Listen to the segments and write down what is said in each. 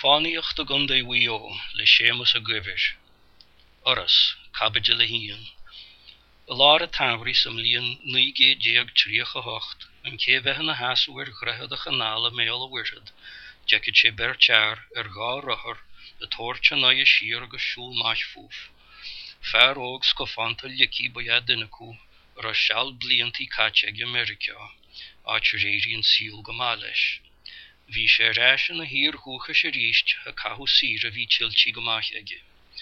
Fánaíocht a gundé wio le Séamus a Gwyfir. Oras, Cabbaige le Hían. A lára tamhrí sam líon 1938 an cé bheithan na hasúir grethe a chanála méall a bhuiirtid, deicid sé bertear gá ruthar le tóirte naia siar agus siúl máis fúf. Fear óg scofanta licí ba dunacu ar seall bliantí caite ag America, áit réirí an síl go má leis. Bhí sé ráis na hír thucha sé ríist a cathú síre bhí tiltí go máith aige.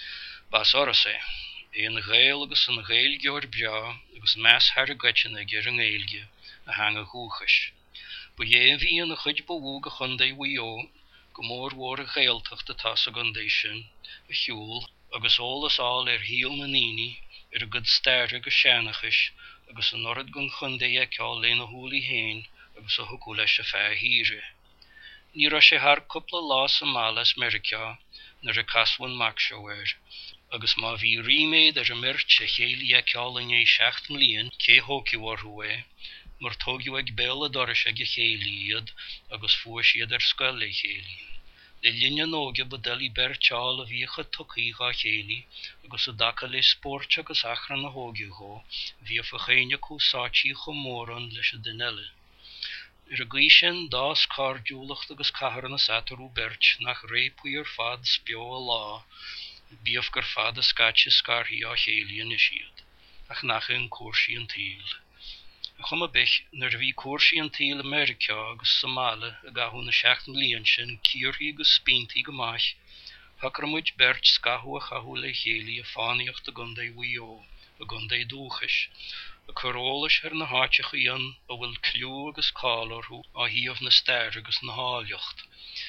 Bas oras é an ghail agus an ghail geor bia agus meas haar a gaitin aige ar an ghailge a hanga thuchas. Ba bhí an a chuid bhú go chundé wio go mór mhór a ghailteach a tas a gundé sin a hiúl agus ólas áil híal na níní a gud stair agus seanachis agus an orad gon chundé ceáil le na húlaí héin agus a thucú leis a fear híre. Ní ra sé haar cúpla lá sa málas America nar a cashain Maxwell agus má bhí riméid ar a mirt a chéalaí ceáil in 7 mbliain cé hóciúharthú é, mar tógiú ag béal a doris ag a chéalaíiad agus fuair siad ar scoil le chéalaí. Le linne nóge badalí berteáil a bhíocha tucaí gá chéalaí agus a daca le sport agus achran na hógiúthó bhí a fachéine cúsátíí chomóran leis a duile. Ar a gcuí sin dás cardúlacht agus cahar na satarú bert nach réipú ar fad speo a lá, bíomh gur fad a scáte scarthaí á chéalaí is siad, ach nach an cuasaí an tíl. A chuma bich nar bhí cuasaí an tíl America agus Somália a gathú na 7 mbliain sin cíorthaí agus spíntaí go máith, thachar muid bert scathú a chathú le chéalaí a fánaíocht a gundé wio, a gundé dúchas, a chorólas ar na háiteach íon a bhfuil clú agus cálarthú á híomh na stair agus na háiliocht.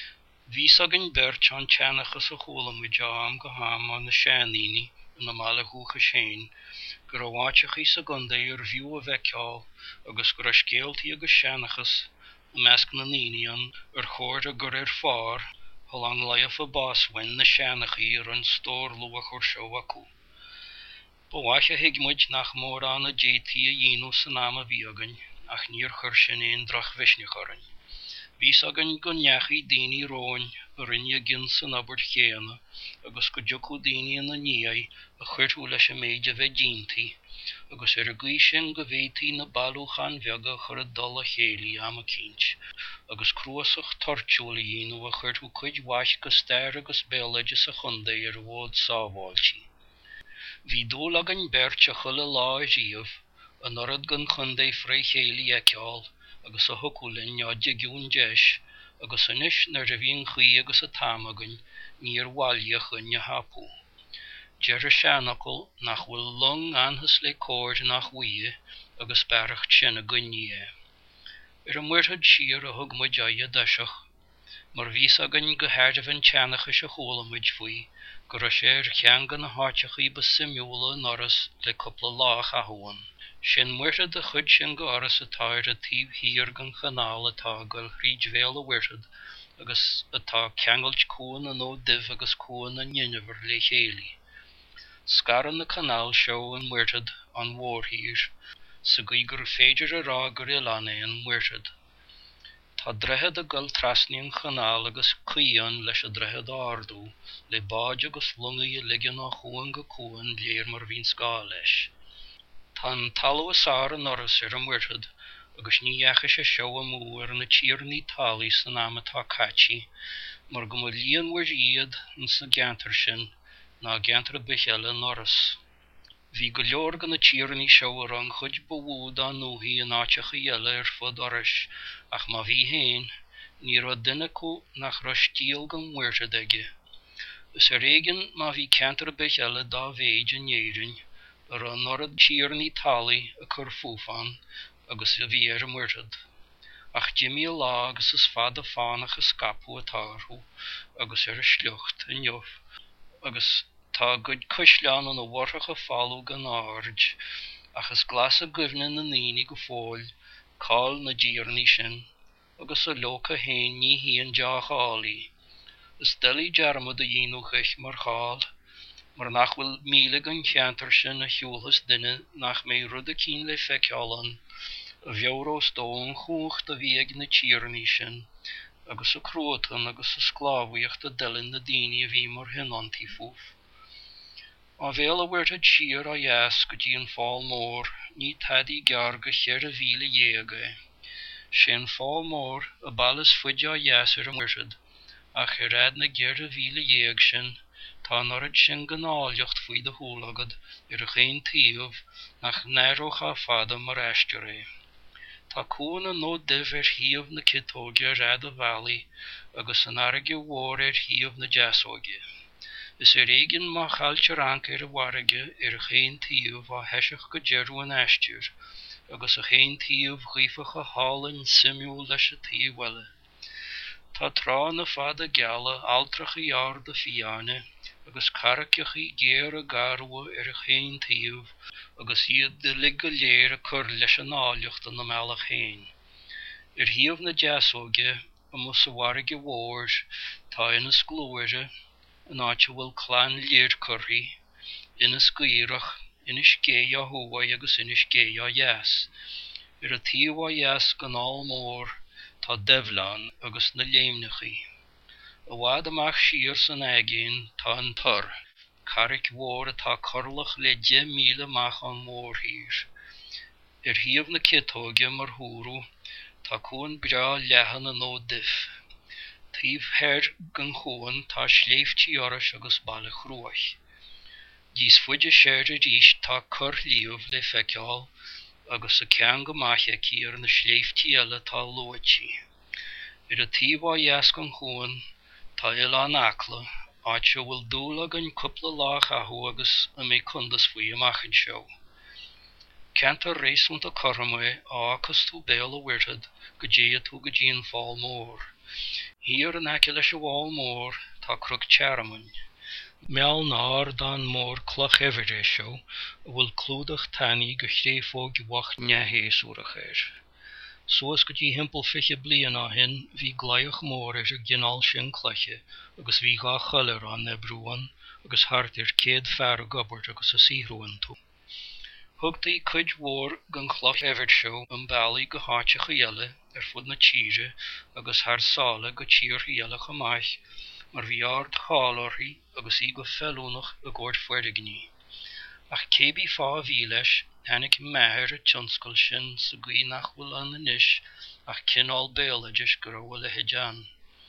Bhí sagan bert an teannachas a chólamid am go ham an na seaníní na mála thucha sin, gur bháiteach sa gundé ar bhiú a bheith ceáil agus gur scéaltaí agus seannachas a measc na níníon ar chóir a gur ar fár, tholang laamh a báshain na seannachaí ar an stór luach ar seo acu. Bháise hiigmuid nach mór an a détaí a dhéanú san am a bhíogain, ach níor chuir sin éon drach visnechorain. Bhí sagan go neachaí daoine róin a rinne gin san abart chéana, agus go deocú daoine na níai a chuirtú leis a méid a bheith díntaí, agus ar a gcuí sin go bhhétaí na bailúchan bheaga chur a dul a chéalaí am a cinint, agus cruasach tortiúla dhéanú a chuirtú cuid mhaith go stair agus béalaide sa chundé ar bhód sábháiltí. Bhí dólag an bert a chuile lá a díomh, an orad gon chundé fré chéalaí ceáil, agus a thucúlainn neáide giún deis, agus inis nar a bhíon chuí agus a támagan níor bhaile chunne hapú. Deir a seanachil nach bhfuil long anthas le cóir nach bhuie agus bearracht sin a gunní. Ar a muirthid siar a thugmuid aige daiseach, mar bhí sagan go háirdh an teannachas a chólamid faoi, gur sé ar chean gan na háiteachí ba simúla an oras le cúpla lá chathúin. Sin muirthid a chud sin go oras atá a tíb híar gan chanáil atá go rídhvéal a bhuirtid, agus atá ceangailt cuan an ó dibh agus cuan an nginnever le chéalaí. Scaran na canál seo an muirtid an mhórthír, sa gcuí gur féidir a rá gur ealaine an muirtid. Tá dreithid a gul trasnaí an canál agus cuíon leis a dreithid ardú, le báid agus lungaí a ligean á chuan go cuan léir mar bhín scá leis. Tá an talú sár an oras ar an muirtid, agus ní dheacha sé seo a mú ar na tíornaí talaí san am atá caití, mar go mór líon mhuir iad an sa geantar sin, ná geantar a bicheile an oras. Bhí go leor gan na tíornaí seo ar an chuid bhúd an nóthaí an áiteach a dhéile ar fud oras, ach má bhí héin, ní ra duine acu nach ra stíal gan muirtid aige. Is a réigean má bhí ceantar a bicheile dá bhéid an éireann, ar an orad tíornaí talaí a chur fúfán agus a bhí ar a muirtid. Ach Jimmy a lá agus is fad a fánach a scapú a tarthú, agus ar a sliocht a neomh, agus tá gud cusleán an a bhharthacha fáú gan áird, ach is glas a gurne na níní go fóil, cáil na díornaí sin, agus a locha héin ní híon deáchaálaí. Is delí dearmad a dhéanúchais mar cháil, mar nach bhfuil míle an cheantar sin a thiúlthas duine nach mé rud a cín le feiceálan, a bheorrós dó an chúcht a bhí ag na tíornaí sin, agus a cruatan agus a sclábhaíocht a delin na daoine a bhí mar hinantí fúf. A bhéal a bhuirtid siar a dheas go dtí an fáil mór, ní tadí gear go cheir a bhíle dhéagaí. Sin fáil mór a ballas fuide a dheas ar an bhuirtid, ach ar rad na geir a bhíle dhéag sin, tá norid sin gnáiliocht faoi de húlagad ar a chéin tíomh nach nairocha fada mar eistir é. Tá cúna nó dibh ar híomh na citóge a rad a bhealaí agus an airge mhór ar híomh na deasóge. Is éigean má chailte rank ar a bharige ar a chéin tíomh a heisich go dearú an eistir, agus a chéin tíomh ghífach a hálainn simú leis a tíomhile. Tá trá na fada geala altrach a jaar de fiane, agus caracach i géir a garwa ar a chéin tíomh, agus iad de ligga léir a cur leis an áiliocht an na meach chéin. Ar híomh na deasóge, a mus a warige mhór, tá ina sglóire, an áite bhfuil clán léir currí, ina scaoirech, ina scé a thuhaid agus ina scé a dheas. Ar a tíomh a dheas gan áil mór, tá devlán agus na léimnechaí. A bhfad amach siar san aigéin tá an tar, caric mhór atá corlach le 10,000 amach an mór hir. Ar híomh na citóge mar thúrú, tá cúin bra lehan a nó dif. Tíomh heir gan chuan tá sléifhtí oras agus bailla chruach. Dís fuide séir a ríis tá cur líomh le feiceáil, agus a cean go maitheicí ar na sléifhtí eile tá luaití. Ar a tíomh a dheas gan chuan, tá il an acla, áite bhfuil dúla gan cúpla lách athú agus a mé cundas faoi amachchan seo. Ceant a réisúnt a choramé áchas tú béal a bhuirtid go dé tú go dtí an fáil mór. Híar an aice leis a bháil mór tá crug tearamann. Meall náir dan mór cloch evidé seo, bhfuil clúdach taní go chréfóg wacht nehéasúrach éir. Soas go dtí himpel fiche blian á hin, bhí glaoch mór ar a ginál sin cloche, agus bhí gá cholar an na brúan, agus hart ar céad fear a gobert agus a síhrúan tú. Thugtaí cuid mhór gan chloch evid seo an bailí go háite go dhéile ar fud na tíre agus thar sála go tíor dhéile go maith, mar bhí ard chálarí agus í go fellúnach a gcóir fuirdigní. Ach cébí fá a bhí leis, hanig meir a tionscail sin sa gcí nach bhfuil an inis ach cinál béalaidir go bhfuil a hidean.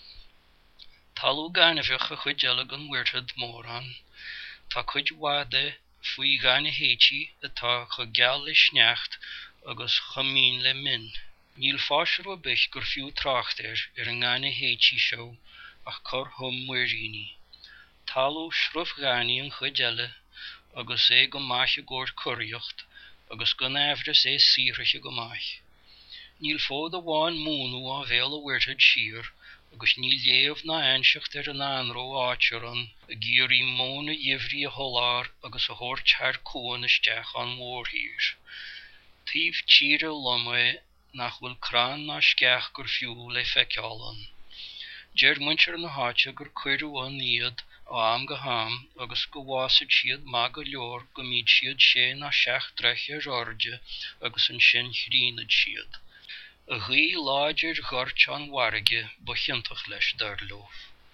Talú gainmhioch a chuid eile gan bhuirtid mór an, tá chuid wada faoi gaine héití atá chu geall le sneacht agus chamín le min. Níl fáisir ó bich gur fiú tráchtair ar an gaine héití seo ach cur thum muiríní. Talú sruf gaine an chuid eile agus é go maith a gcóir curiocht agus go náimhras é síthracha go maith. Níl fód a bháin múnú a bhéal a bhuirtid siar agus níl léamh na ainseacht ar an anró áiteran a géirí móna dhimhrí a tholáir agus a thuirt thar cúan isteach an mórthír. Tíomh tíre lomé nach bhfuil crán ná sceach gur fiú le feiceálan. Deir muintear na háite gur cuireú an iad á am go ham agus go bhásaid siad má go leor go míid siad 6 na 7 dreiche ráide agus an sin chríonad siad. A ghaí láidir ghort an warige ba chiantach leis darlóh.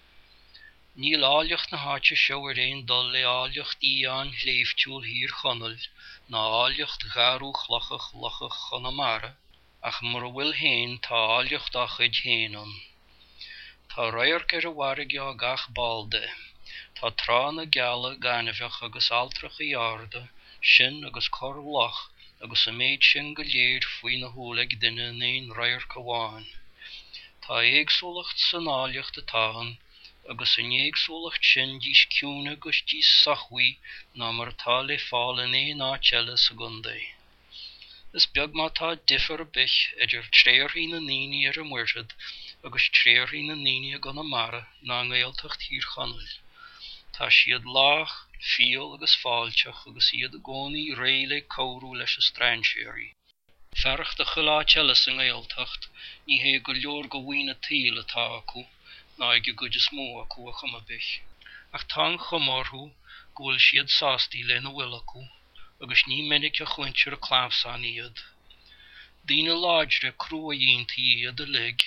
Níl áiliocht na háite seo ar éon dul le áiliocht í an léiftiúil hir chonal na áiliocht garú chlachach lachach chonamara, ach mar bhfuil héin tá áiliocht a chuid héanán. Tá roiarc ar a warige á gach balde, tá trá na geala gainmhioch agus altrach a yarda, sin agus cor lach agus a méid sin go léir faoi na húlaigh duine naon roiarc amháin. Tá éagsúlacht san áiliocht a táhan, agus an éagsúlacht sin dís ciúna agus dís sachhuí ná mar tá le fáil in éon áiteile sa gundé. Is beag má tá difar a bich idir tréirthaí na naoine ar an mhuirtid agus tréirthaí na naoine gan amara ná ngéaltacht hir chonal. Tá siad lách, fial agus fáilteach agus iad a gcónaí réile cóhrú leis a strainséirí. Fercht a choláiteile sa ngéaltacht, ní hé go leor go bhaoine tíl atá acu, ná ag go is mó acu a chuma bich. Ach tá an chomórthú ghfuil siad sástaí le na bhfuil acu, agus ní minic a chuintear a clámhsan iad. Dína láidre crua dhéontaí iad a lig,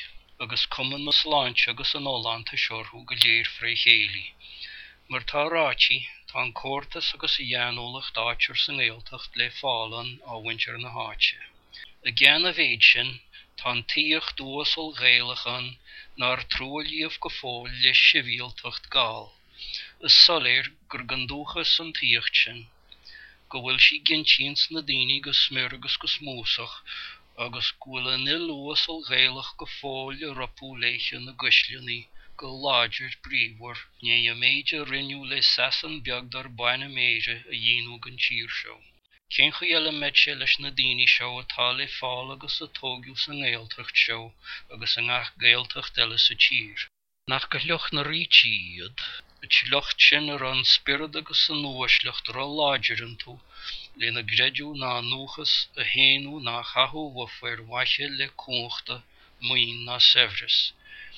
agus cuman na sláinte agus an ólánta seorthú go léir fré chéili. Mar tá ráiti tá córtas agus I dhéanúlacht áitir san éaltacht le fálan á winter na háite. A gceann a bhéid sin tá tíocht dúsal ghéalachan nar trúilíomh go fóil le sibhialtacht gáil. Is soléir gur gandúchas an tíocht sin, go bhfuil si gintíns na daoine go smir agus go smúsach, agus gúil an ilúsal ghéalach go fóil a rapú leiche na guslianaí go láidir bríomhar, né a méide rinneú le sasan beagdar baina méide a dhéanú gan tír seo. Cén chu eile meid sé leis na daoine seo atá le fáil agus a tógiú san éaltacht seo agus an ach géaltacht eile sa tír. Nach go leoch na rítí iad, it leocht sin ar an spirid agus an nuaislecht ar a láidir an tú, le na greidiú ná núchas a héanú ná chathú wafar waiche le cónchta muoin ná sevris.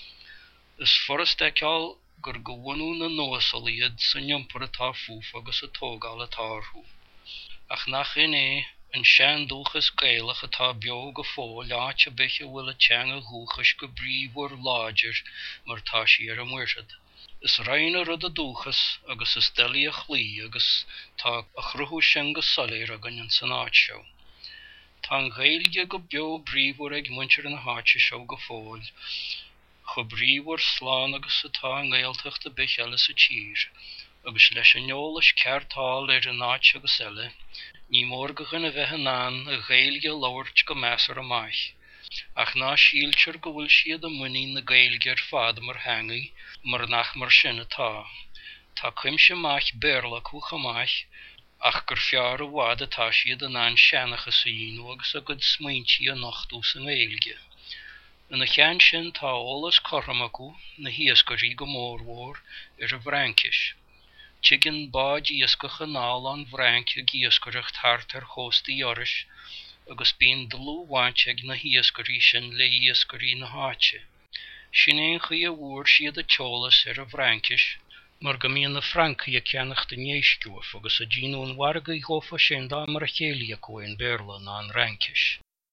Is forras deáil gur go bhunú na nóasal iad san iompar atá fuaf agus a tógáil a tarthú. Ach nach iné an sean dúchas gaelach atá beo go fóil áit a beiche bhfuil a teanga gúchas go bríomhar láidir mar tá sí ar an muirsad. Is rainn a rud a dúchas agus is deli a chlí agus tá a chruthú sin go soléir a gan an san áit seo. Tá an ghaeilge go beo bríomhar ag muintir an háite seo go fóil, go bríomhar slán agus atá an ghaeltacht a beiche eile sa tír, agus leis an neolalas ceartáil ar an áit agus eile, ní mór go chuna bheith an a ghaeilge labhairt go measar amach. Ach ná síoltear go bhfuil siad a muí na gaeilge ar fad mar hangaí mar nach mar sin atá. Tá cuimse amach béarla cúch amach, ach gur fear a bhád atá siad an an seanachas a dhéanú agus a go smaointí a nachtú san gaeilge. In na cheann sin tá ólas corram acu na hiascarí go mórmhór ar a bhraincis. Tuigeann báid íoscacha náil an bhrainc a giascaireacht thart ar chóstaí oris, agus bíonn dlú bhaint ag na hiascarí sin le íoscarí na háite. Sin éon chuí a bhuair siad a teolas ar a bhraincis, mar go mbíonn na Francaí a ceannach den néisciúh agus a ddíonú an wargaí ghofa sin dá mar a chéalaí acu in Béarla ná an Raincis.